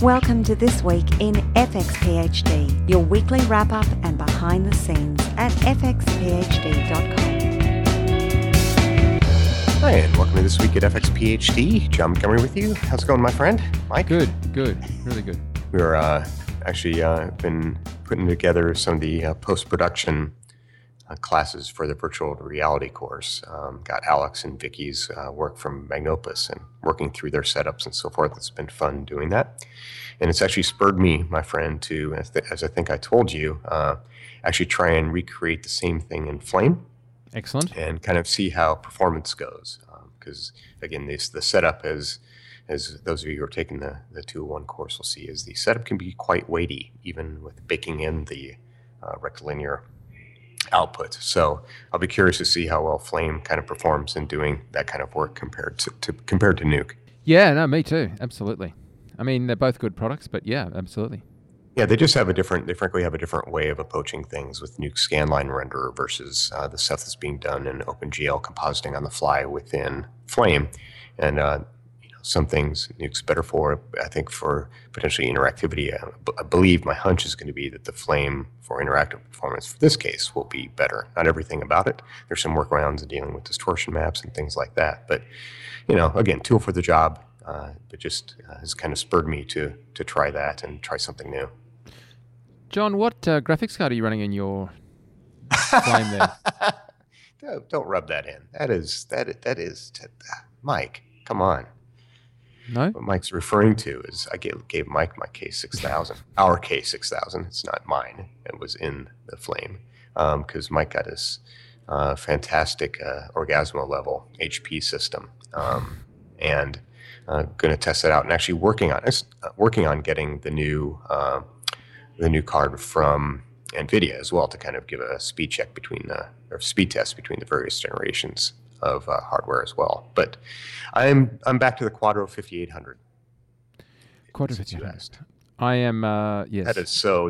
Welcome to This Week in FX PhD, your weekly wrap-up and behind the scenes at fxphd.com. Hi, and welcome to This Week at FX PhD. John Montgomery with you. How's it going, my friend? Mike? Good. Really good. We're actually been putting together some of the post-production classes for the virtual reality course. Got Alex and Vicky's work from Magnopus and working through their setups and so forth. It's been fun doing that. And it's actually spurred me, my friend, to, as I think I told you, actually try and recreate the same thing in Flame. Excellent. And kind of see how performance goes. Because, again, the setup, as those of you who are taking the 201 course will see, is the setup can be quite weighty, even with baking in the rectilinear output. So I'll be curious to see how well Flame kind of performs in doing that kind of work compared to Nuke. Yeah, no, me too. Absolutely. I mean, they're both good products, but yeah, absolutely. Yeah, they frankly have a different way of approaching things with Nuke Scanline Renderer versus the stuff that's being done in OpenGL compositing on the fly within Flame. And some things Nuke's better for. I think for potentially interactivity, I believe my hunch is going to be that the Flame for interactive performance for this case will be better. Not everything about it. There's some workarounds in dealing with distortion maps and things like that. But, again, tool for the job, but just has kind of spurred me to try that and try something new. John, what graphics card are you running in your Flame there? Don't rub that in. That is Mike, come on. No? What Mike's referring to is I gave Mike my K6000, our K6000. It's not mine. It was in the Flame because Mike got his fantastic Orgasmo level HP system and going to test it out and actually working on getting the new card from NVIDIA as well to kind of give a speed check or speed test between the various generations of hardware as well. But I'm back to the Quadro 5800. Quadro 5800. I am, yes. That is so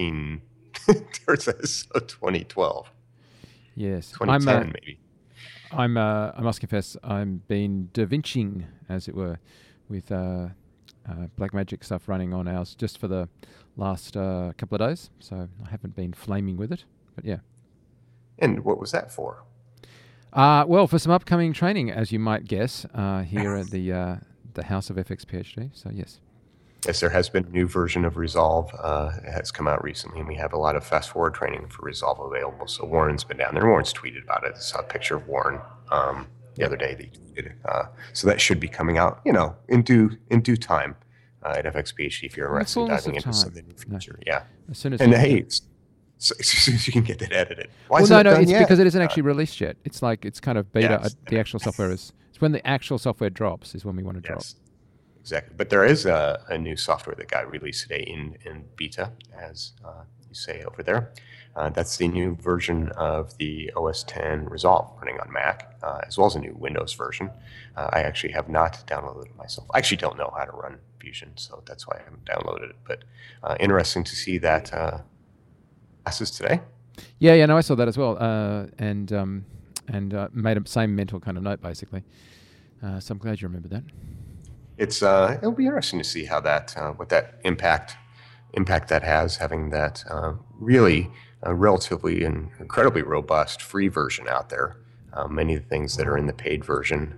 2012. Yes. 2010 maybe. I must confess, I'm been DaVinciing, as it were, with Blackmagic stuff running on ours just for the last couple of days. So I haven't been flaming with it, but yeah. And what was that for? Well, for some upcoming training, as you might guess, here at the House of FX PhD. So yes. Yes, there has been a new version of Resolve. It has come out recently, and we have a lot of fast-forward training for Resolve available. So Warren's been down there. Warren's tweeted about it. I saw a picture of Warren the other day. So that should be coming out, in due time at FX PhD if you're interested in diving into something in the future. No. Yeah. As soon as so as soon as you can get that edited. It's because it isn't actually released yet. It's like it's kind of beta. Yes. The actual software it's when the actual software drops is when we want to drop. Exactly. But there is a new software that got released today in beta, as you say over there. That's the new version of the OS X Resolve running on Mac, as well as a new Windows version. I actually have not downloaded it myself. I actually don't know how to run Fusion, so that's why I haven't downloaded it. But interesting to see that classes today. Yeah, no, I saw that as well, and made a same mental kind of note basically. So I'm glad you remembered that. It'll be interesting to see how that what that impact that has, having that really relatively and incredibly robust free version out there. Many of the things that are in the paid version,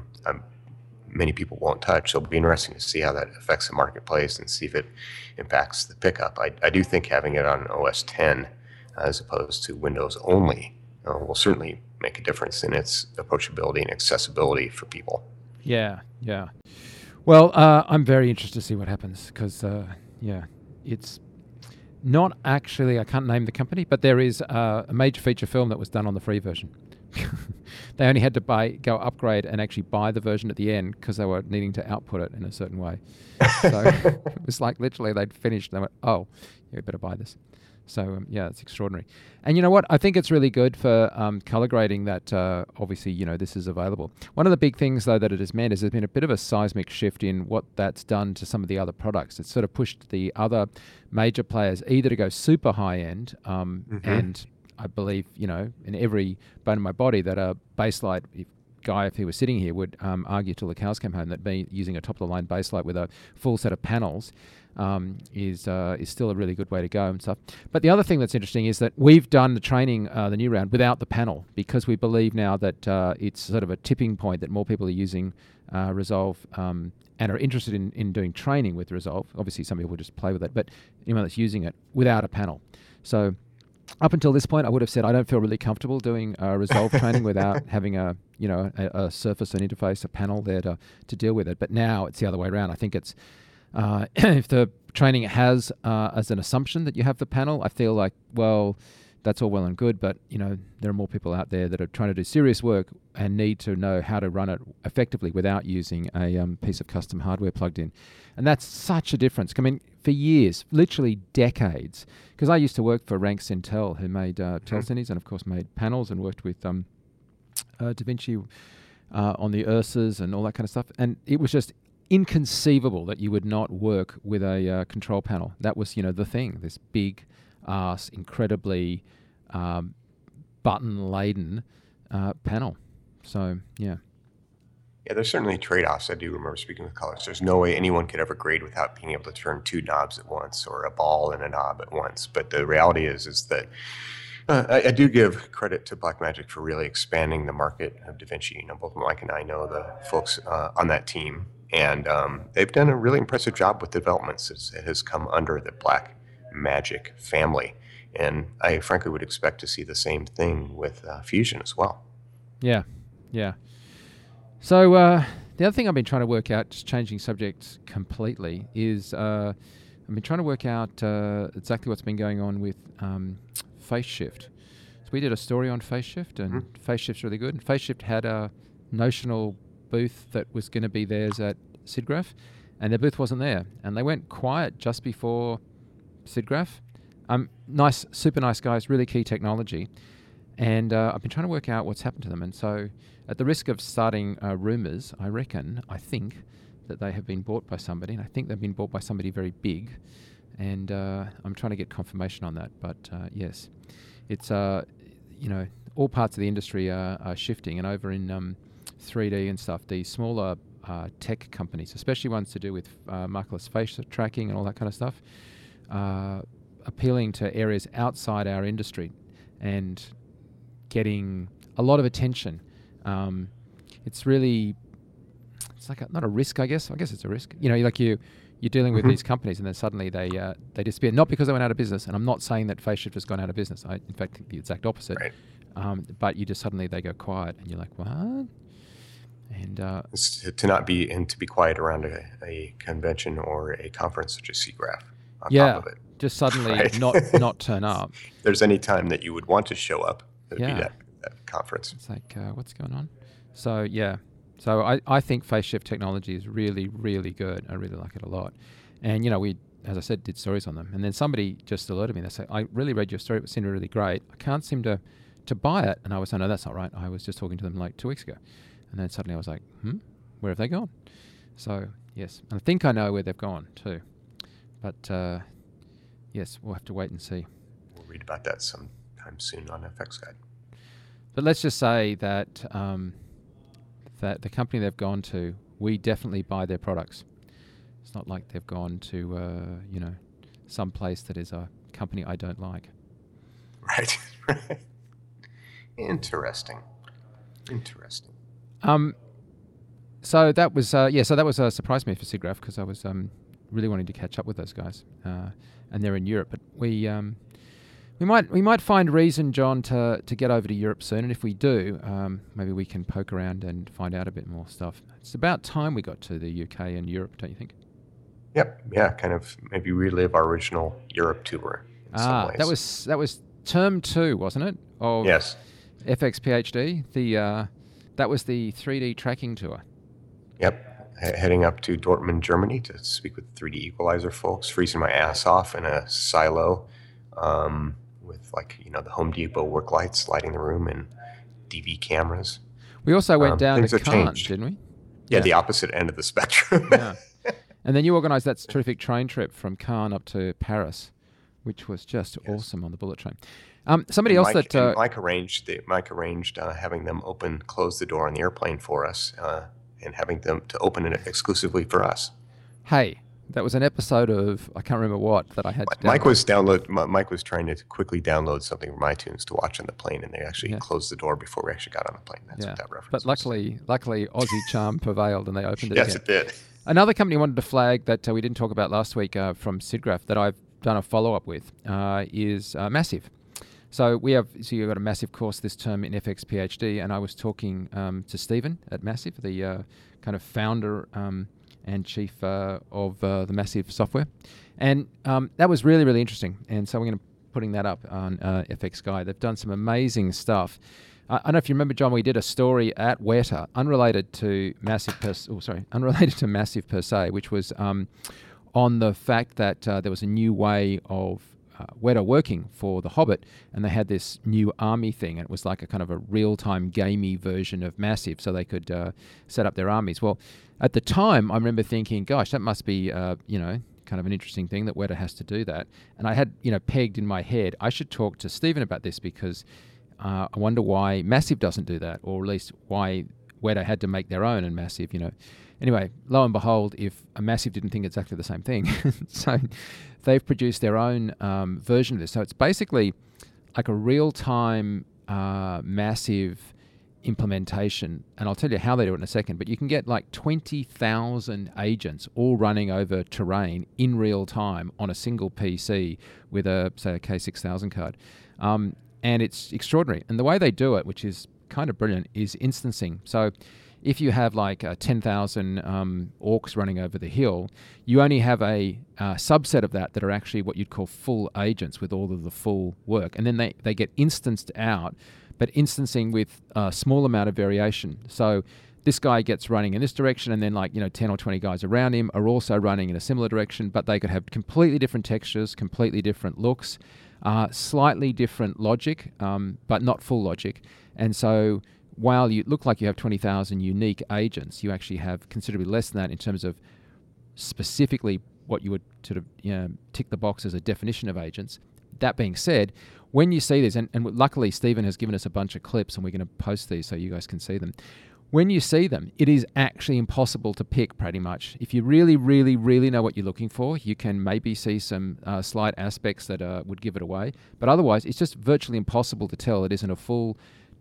many people won't touch. So it'll be interesting to see how that affects the marketplace and see if it impacts the pickup. I do think having it on OS X as opposed to Windows only will certainly make a difference in its approachability and accessibility for people. Yeah. Well, I'm very interested to see what happens because, it's not actually, I can't name the company, but there is a major feature film that was done on the free version. They only had to go upgrade and actually buy the version at the end because they were needing to output it in a certain way. So it was like literally they'd finished and they went, oh, you better buy this. So, it's extraordinary. And you know what? I think it's really good for color grading that obviously, this is available. One of the big things, though, that it has meant is there's been a bit of a seismic shift in what that's done to some of the other products. It's sort of pushed the other major players either to go super high-end and I believe, in every bone in my body that a Bakelite guy, if he was sitting here, would argue till the cows came home that using a top-of-the-line basslight with a full set of panels is still a really good way to go and stuff. But the other thing that's interesting is that we've done the training, the new round, without the panel, because we believe now that it's sort of a tipping point that more people are using Resolve and are interested in doing training with Resolve. Obviously, some people just play with it, but anyone that's using it without a panel. So up until this point, I would have said I don't feel really comfortable doing Resolve training without having a surface, an interface, a panel there to deal with it. But now it's the other way around. I think it's if the training has as an assumption that you have the panel, I feel like, well, that's all well and good, but there are more people out there that are trying to do serious work and need to know how to run it effectively without using a piece of custom hardware plugged in. And that's such a difference. I mean, for years, literally decades, because I used to work for Rank Sintel, who made Telcinis and, of course, made panels and worked with DaVinci on the Ursas and all that kind of stuff. And it was just inconceivable that you would not work with a control panel. That was, the thing, this big ass, incredibly button-laden panel. So, yeah. Yeah, there's certainly trade-offs. I do remember speaking with colleagues. There's no way anyone could ever grade without being able to turn two knobs at once or a ball and a knob at once. But the reality is that I do give credit to Blackmagic for really expanding the market of DaVinci. Both Mike and I know the folks on that team, and they've done a really impressive job with developments. It has come under the Blackmagic family, and I frankly would expect to see the same thing with Fusion as well. Yeah. So the other thing I've been trying to work out, just changing subjects completely, is I've been trying to work out exactly what's been going on with FaceShift. So we did a story on FaceShift, and FaceShift's really good. And FaceShift had a notional booth that was going to be theirs at SIGGRAPH, and their booth wasn't there. And they went quiet just before SIGGRAPH. Nice, super nice guys, really key technology. And I've been trying to work out what's happened to them. And so at the risk of starting rumours, I think that they have been bought by somebody. And I think they've been bought by somebody very big. And I'm trying to get confirmation on that. But yes, it's, all parts of the industry are shifting. And over in 3D and stuff, the smaller tech companies, especially ones to do with markerless face tracking and all that kind of stuff, appealing to areas outside our industry and getting a lot of attention. It's like not a risk, I guess. I guess it's a risk. You're dealing with these companies, and then suddenly they disappear. Not because they went out of business, and I'm not saying that FaceShift has gone out of business. I, in fact, think the exact opposite. Right. But you just suddenly they go quiet, and you're like, what? And to be quiet around a convention or a conference such as SIGGRAPH. On top of it. Just suddenly right. not turn up. If there's any time that you would want to show up, it would be that conference. It's like, what's going on? So, yeah. So I think FaceShift technology is really, really good. I really like it a lot. And, we, as I said, did stories on them. And then somebody just alerted me. They say, I really read your story. It seemed really great. I can't seem to buy it. And I was like, no, that's not right. I was just talking to them like 2 weeks ago. And then suddenly I was like, where have they gone? So, yes. And I think I know where they've gone too. But, yes, we'll have to wait and see. We'll read about that sometime soon on FX Guide. But let's just say that that the company they've gone to, we definitely buy their products. It's not like they've gone to, some place that is a company I don't like. Right. Interesting. So that was a surprise me for SIGGRAPH, because I was really wanting to catch up with those guys, and they're in Europe. But we might find reason, John, to get over to Europe soon. And if we do, maybe we can poke around and find out a bit more stuff. It's about time we got to the UK and Europe, don't you think? Yep. Yeah. Kind of maybe relive our original Europe tour in some ways. That was term 2, wasn't it? Of yes. FX PhD. That was the 3D tracking tour. Yep. Heading up to Dortmund, Germany to speak with 3D Equalizer folks, freezing my ass off in a silo with the Home Depot work lights lighting the room and DV cameras. We also went down to Cannes, didn't we? Yeah, the opposite end of the spectrum. Yeah. And then you organised that terrific train trip from Cannes up to Paris, which was just awesome on the bullet train. Somebody else Mike arranged having them close the door on the airplane for us, and having them to open it exclusively for us. Hey, that was an episode of I can't remember what that I had to download. Mike was trying to quickly download something from iTunes to watch on the plane, and they actually closed the door before we actually got on the plane. That's what that reference But luckily, Aussie charm prevailed, and they opened it. Yes, again. It did. Another company wanted to flag that we didn't talk about last week from SIGGRAPH that I've done a follow-up with is Massive. So you've got a Massive course this term in FX PhD, and I was talking to Stephen at Massive, the kind of founder and chief of the Massive software. And that was really, really interesting. And so we're going to putting that up on FX Guide. They've done some amazing stuff. I don't know if you remember, John, we did a story at Weta, unrelated to Massive per se, which was on the fact that there was a new way of Weta working for The Hobbit, and they had this new army thing, and it was like a kind of a real-time gamey version of Massive, so they could set up their armies. Well, at the time, I remember thinking, gosh, that must be, kind of an interesting thing that Weta has to do that. And I had, pegged in my head, I should talk to Stephen about this because I wonder why Massive doesn't do that, or at least why Weta had to make their own and Massive, Anyway, lo and behold, if a Massive didn't think exactly the same thing, so they've produced their own version of this. So it's basically like a real-time Massive implementation, and I'll tell you how they do it in a second, but you can get like 20,000 agents all running over terrain in real time on a single PC with a K6000 card. And it's extraordinary. And the way they do it, which is kind of brilliant, is instancing. So if you have like 10,000 orcs running over the hill, you only have a subset of that are actually what you'd call full agents with all of the full work. And then they get instanced out, but instancing with a small amount of variation. So this guy gets running in this direction, and then 10 or 20 guys around him are also running in a similar direction, but they could have completely different textures, completely different looks, slightly different logic, but not full logic. And so while you look like you have 20,000 unique agents, you actually have considerably less than that in terms of specifically what you would sort of tick the box as a definition of agents. That being said, when you see this, and luckily Stephen has given us a bunch of clips and we're going to post these so you guys can see them. When you see them, it is actually impossible to pick pretty much. If you really, really, really know what you're looking for, you can maybe see some slight aspects that would give it away. But otherwise, it's just virtually impossible to tell it isn't a full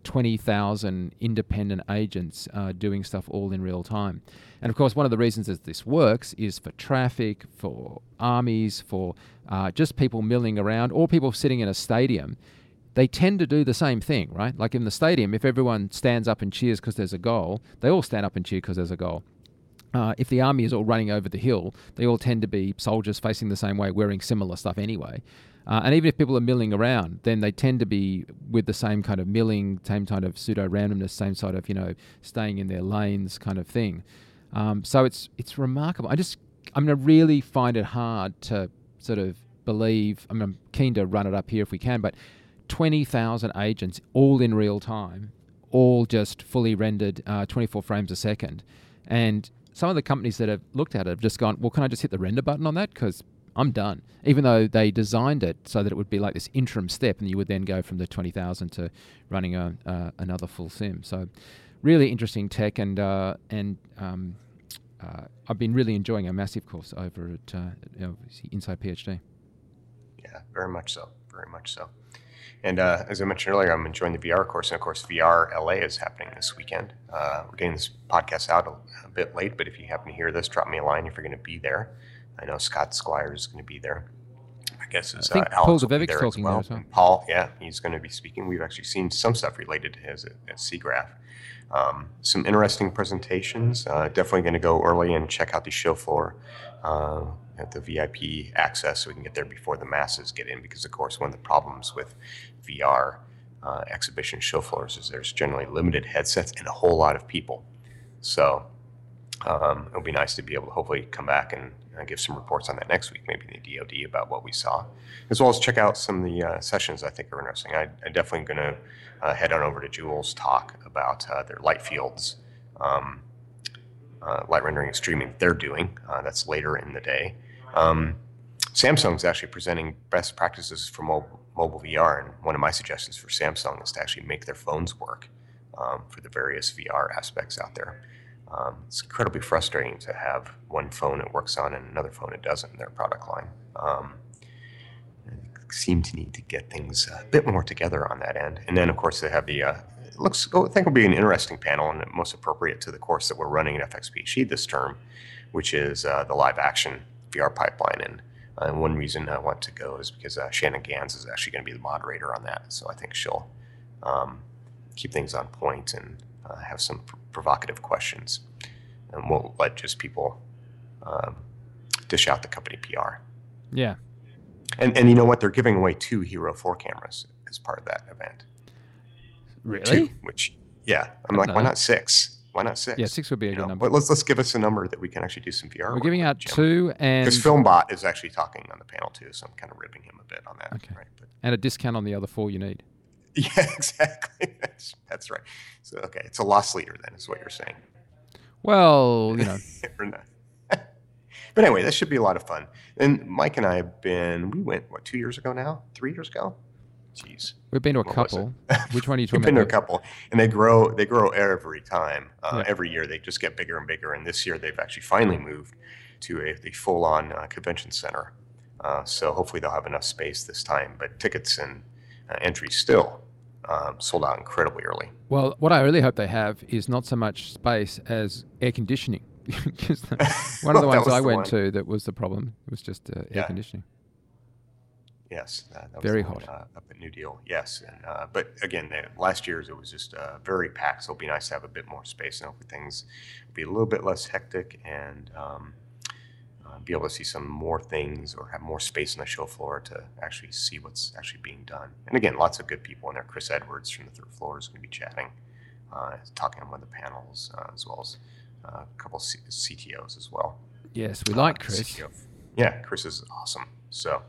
20,000 independent agents doing stuff all in real time. And of course, one of the reasons that this works is for traffic, for armies, for just people milling around, or people sitting in a stadium. They tend to do the same thing, right? Like in the stadium, if everyone stands up and cheers because there's a goal, they all stand up and cheer because there's a goal. If the army is all running over the hill, they all tend to be soldiers facing the same way, wearing similar stuff anyway. And even if people are milling around, then they tend to be with the same kind of milling, same kind of pseudo-randomness, same sort of, staying in their lanes kind of thing. So it's remarkable. I'm going to really find it hard to sort of believe, I'm keen to run it up here if we can, but 20,000 agents all in real time, all just fully rendered 24 frames a second. And some of the companies that have looked at it have just gone, well, can I just hit the render button on that? Because I'm done. Even though they designed it so that it would be like this interim step, and you would then go from the 20,000 to running another full sim. So really interesting tech, and I've been really enjoying our Massive course over at Inside PhD. Yeah, very much so. Very much so. And as I mentioned earlier, I'm enjoying the VR course. And of course, VR LA is happening this weekend. We're getting this podcast out a bit late, but if you happen to hear this, drop me a line if you're going to be there. I know Scott Squires is going to be there. I guess it's Alex Paul will be there talking as well. there as well. And Paul, he's going to be speaking. We've actually seen some stuff related to his at SIGGRAPH. Some interesting presentations. Definitely going to go early and check out the show floor at the VIP access so we can get there before the masses get in, because, of course, one of the problems with VR exhibition show floors is there's generally limited headsets and a whole lot of people. So it'll be nice to be able to hopefully come back and give some reports on that next week, maybe in the DoD, about what we saw, as well as check out some of the sessions I think are interesting. I'm definitely going to head on over to Jules' talk about their light fields, light rendering and streaming that they're doing. That's later in the day. Samsung's actually presenting best practices for mobile VR, and one of my suggestions for Samsung is to actually make their phones work for the various VR aspects out there. It's incredibly frustrating to have one phone it works on and another phone it doesn't in their product line. They seem to need to get things a bit more together on that end. And then, of course, they have the I think will be an interesting panel and most appropriate to the course that we're running at FXPHE this term, which is the live action VR pipeline. And one reason I want to go is because Shannon Gans is actually going to be the moderator on that. So I think she'll keep things on point and have some provocative questions. And won't let just people dish out the company PR. Yeah. And you know what? They're giving away 2 Hero 4 cameras as part of that event. Really? 2, which, yeah. I'm like, why not 6? Why not 6? Yeah, 6 would be a good number. But let's give us a number that we can actually do some VR. We're work giving with, out Jim. 2 and... Because Filmbot is actually talking on the panel too, so I'm kind of ribbing him a bit on that. Okay. Right? But, and a discount on the other 4 you need. yeah, exactly. That's right. So, okay, it's a loss leader then, is what you're saying. Well, you know. Or not. But anyway, this should be a lot of fun. And Mike and I we went, 2 years ago now? 3 years ago? Jeez. We've been to a What was couple. Which one are you talking We've been to a about? couple, and they grow every time. Every year they just get bigger and bigger. And this year they've actually finally moved to the full-on convention center. So hopefully they'll have enough space this time. But tickets and entries still sold out incredibly early. Well, what I really hope they have is not so much space as air conditioning. Because one of the ones I went to that was the problem. It was just air conditioning. Yes, that was very the one, hot. up at New Deal. Yes, and but again, last year's it was just very packed. So it'll be nice to have a bit more space, and hopefully things will be a little bit less hectic, and be able to see some more things or have more space on the show floor to actually see what's actually being done. And again, lots of good people in there. Chris Edwards from the 3rd floor is going to be chatting, talking on one of the panels, as well as a couple of CTOs as well. Yes, we like Chris. CTO. Yeah, Chris is awesome. So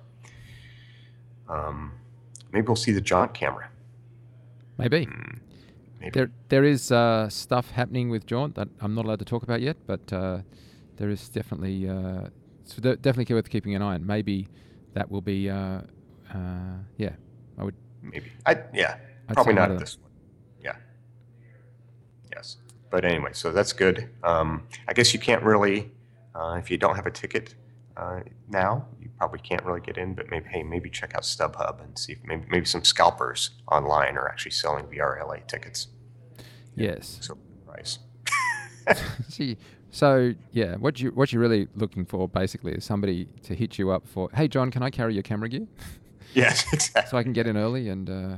maybe we'll see the Jaunt camera. Maybe. Maybe. There is stuff happening with Jaunt that I'm not allowed to talk about yet, but there is definitely definitely worth keeping an eye on. Maybe that will be I would Maybe. I'd Probably say not no. this one. Yeah. Yes. But anyway, so that's good. I guess you can't really, if you don't have a ticket now, you probably can't really get in. But maybe check out StubHub and see if maybe some scalpers online are actually selling VR LA tickets. yes. So price. See, so yeah, what you're really looking for basically is somebody to hit you up for, hey John, can I carry your camera gear? Yes, exactly. So I can get in early and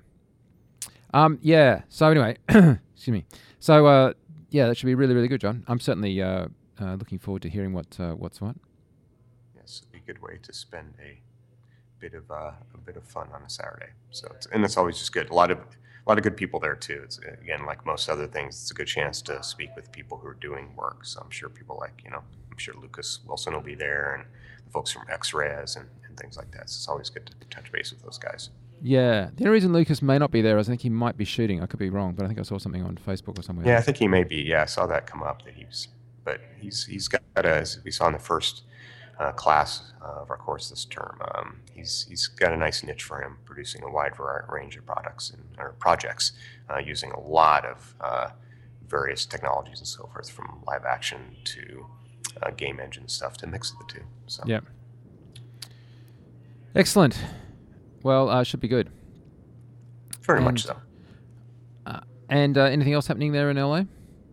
So anyway, excuse me. So that should be really, really good, John. I'm certainly looking forward to hearing what's what. Yes, it'd be a good way to spend a bit of fun on a Saturday. So it's always just good. A lot of good people there too. It's again, like most other things, it's a good chance to speak with people who are doing work. So I'm sure people I'm sure Lucas Wilson will be there and the folks from X-Res and things like that. So it's always good to touch base with those guys. Yeah. The only reason Lucas may not be there is I think he might be shooting. I could be wrong, but I think I saw something on Facebook or somewhere. Yeah, I think he may be. Yeah, I saw that come up that he's got as we saw in the first class of our course this term. He's got a nice niche for him, producing a wide range of products or projects using a lot of various technologies and so forth, from live action to game engine stuff to mix of the two. So. Yeah. Excellent. Well, should be good. Very much so. And anything else happening there in LA?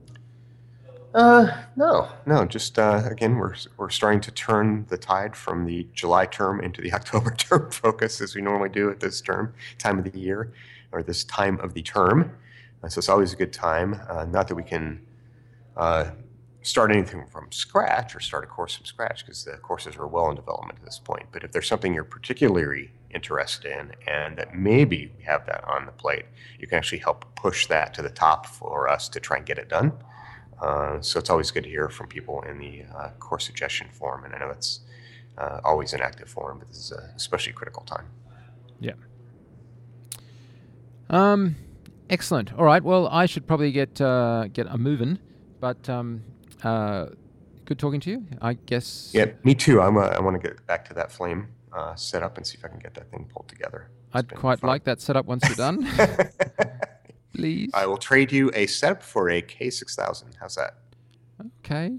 No. Just again, we're starting to turn the tide from the July term into the October term focus, as we normally do at this time of the year, or this time of the term. So it's always a good time. Not that we can start anything from scratch or start a course from scratch, because the courses are well in development at this point. But if there's something you're particularly interested in and that maybe we have that on the plate, you can actually help push that to the top for us to try and get it done. So it's always good to hear from people in the course suggestion forum, and I know it's always an active forum, but this is a especially critical time. Yeah. Excellent. All right. Well, I should probably get a moving, but good good talking to you. I guess. Yeah, me too. I want to get back to that flame setup and see if I can get that thing pulled together. I'd quite like that setup once you're done. Please. I will trade you a setup for a K6000. How's that? Okay.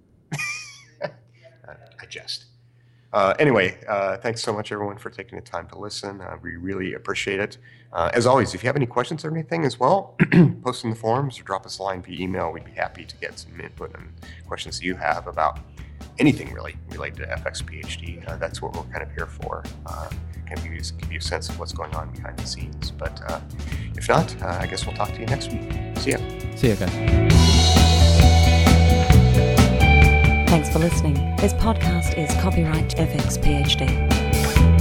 I jest. Anyway, thanks so much, everyone, for taking the time to listen. We really appreciate it. As always, if you have any questions or anything as well, post in the forums or drop us a line via email. We'd be happy to get some input and questions that you have about anything really related to FX PhD. That's what we're kind of here for. Can give you a sense of what's going on behind the scenes. But if not, I guess we'll talk to you next week. See ya. See ya, guys. Thanks for listening. This podcast is copyright FX PhD.